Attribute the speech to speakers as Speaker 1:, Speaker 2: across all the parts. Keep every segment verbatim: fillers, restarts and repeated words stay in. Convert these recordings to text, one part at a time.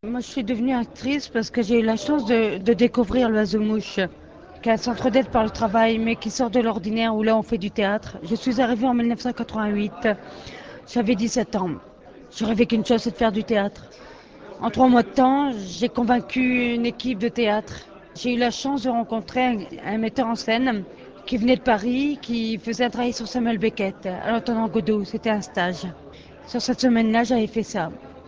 Speaker 1: Moi, je suis devenue actrice parce que j'ai eu la chance de, de découvrir l'Oiseau-Mouche, qui est un centre d'aide par le travail, mais qui sort de l'ordinaire, où là, on fait du théâtre. Je suis arrivée en mille neuf cent quatre-vingt-huit. J'avais dix-sept ans. Je rêvais qu'une chose, c'est de faire du théâtre. En trois mois de temps, j'ai convaincu une équipe de théâtre. J'ai eu la chance de rencontrer un, un metteur en scène qui venait de Paris, qui faisait un travail sur Samuel Beckett, à l'Intendant Godot. C'était un stage. Sur cette semaine-là, j'avais fait ça.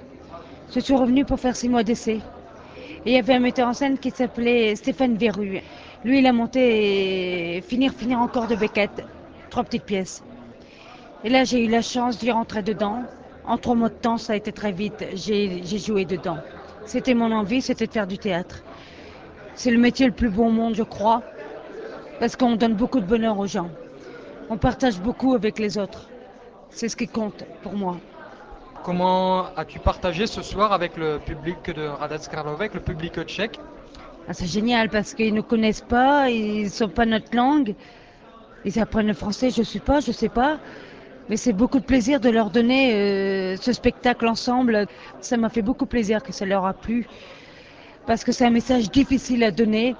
Speaker 1: Je suis revenue pour faire six mois d'essai. Et il y avait un metteur en scène qui s'appelait Stéphane Verru. Lui, il a monté Finir, finir encore de Beckett. Trois petites pièces. Et là, j'ai eu la chance d'y rentrer dedans. En trois mois de temps, ça a été très vite. J'ai, j'ai joué dedans. C'était mon envie, c'était de faire du théâtre. C'est le métier le plus beau au monde, je crois, parce qu'on donne beaucoup de bonheur aux gens. On partage beaucoup avec les autres. C'est ce qui compte pour moi.
Speaker 2: Comment as-tu partagé ce soir avec le public de Hradec Králové, avec le public tchèque?
Speaker 1: Ah, c'est génial parce qu'ils ne connaissent pas, ils ne sont pas notre langue. Ils apprennent le français, je ne suis pas, je ne sais pas. Mais c'est beaucoup de plaisir de leur donner euh, ce spectacle ensemble. Ça m'a fait beaucoup plaisir que ça leur a plu. Parce que c'est un message difficile à donner,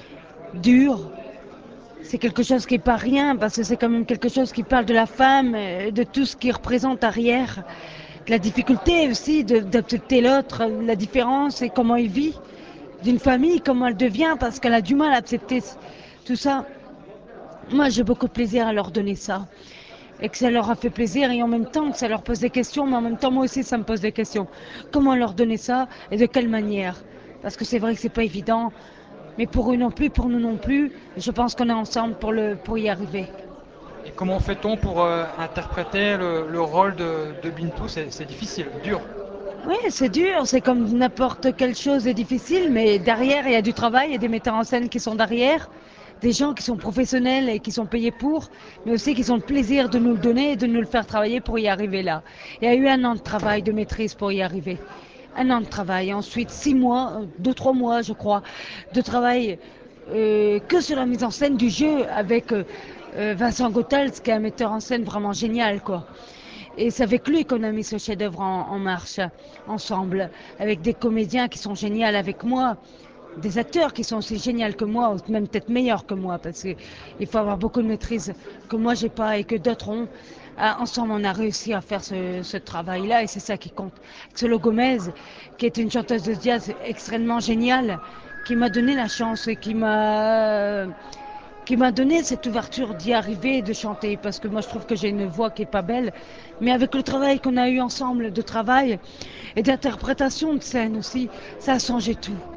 Speaker 1: dur. C'est quelque chose qui n'est pas rien, parce que c'est quand même quelque chose qui parle de la femme, euh, de tout ce qui représente derrière. De la difficulté aussi de- d'accepter l'autre, la différence et comment il vit. D'une famille, comment elle devient, parce qu'elle a du mal à accepter tout ça. Moi, j'ai beaucoup de plaisir à leur donner ça. Et que ça leur a fait plaisir et en même temps que ça leur pose des questions, mais en même temps moi aussi ça me pose des questions. Comment leur donner ça et de quelle manière? Parce que c'est vrai que c'est pas évident, mais pour eux non plus, pour nous non plus, je pense qu'on est ensemble pour, le, pour y arriver.
Speaker 2: Et comment fait-on pour euh, interpréter le, le rôle de, de Bintou? C'est c'est difficile, dur.
Speaker 1: Oui, c'est dur, c'est comme n'importe quelle chose est difficile, mais derrière, il y a du travail, il y a des metteurs en scène qui sont derrière, des gens qui sont professionnels et qui sont payés pour, mais aussi qui ont le plaisir de nous le donner et de nous le faire travailler pour y arriver là. Il y a eu un an de travail, de maîtrise pour y arriver. Un an de travail, ensuite six mois, euh, deux, trois mois, je crois, de travail euh, que sur la mise en scène du jeu avec euh, euh, Vincent Gothals, qui est un metteur en scène vraiment génial, quoi. Et c'est avec lui qu'on a mis ce chef-d'œuvre en, en marche, ensemble, avec des comédiens qui sont géniaux avec moi, des acteurs qui sont aussi géniaux que moi, ou même peut-être meilleurs que moi, parce qu'il faut avoir beaucoup de maîtrise que moi j'ai pas et que d'autres ont. Ah, ensemble, on a réussi à faire ce, ce travail-là et c'est ça qui compte. Xolo Gomez, qui est une chanteuse de jazz extrêmement géniale, qui m'a donné la chance et qui m'a qui m'a donné cette ouverture d'y arriver et de chanter, parce que moi je trouve que j'ai une voix qui est pas belle, mais avec le travail qu'on a eu ensemble, de travail et d'interprétation de scène aussi, ça a changé tout.